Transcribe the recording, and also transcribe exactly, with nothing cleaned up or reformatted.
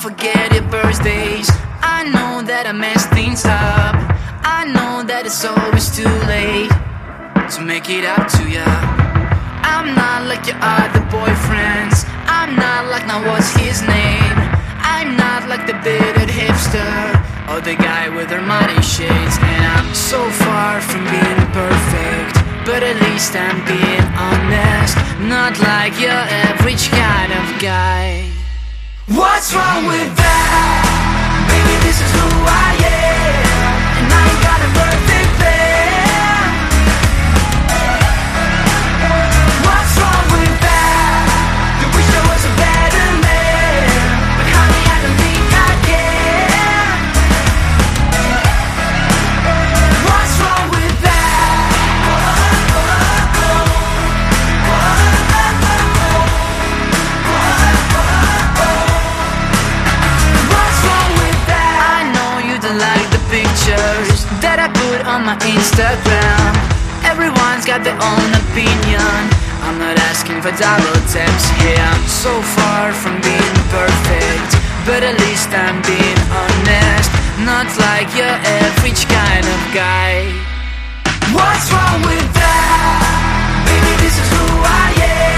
forget your birthdays. I know that I messed things up. I know that it's always too late to make it up to ya. I'm not like your other boyfriends. I'm not like, now what's his name? I'm not like the bitter hipster or the guy with their money shades. And I'm so far from being perfect, but at least I'm being honest. Not like your average kind of guy. What's wrong with that? Baby, this is who I am, and I ain't got a perfect plan. What's wrong with that? You wish I was a better man, but honey, I don't think I can. What's wrong with that? What's wrong with that? I know you don't like the pictures that I put on my Instagram. Everyone's got their own opinion. I'm not asking for double taps. Hey, I'm so far from being perfect, but at least I'm being honest. Not like your average kind of guy. What's wrong with that? Baby, this is who I am.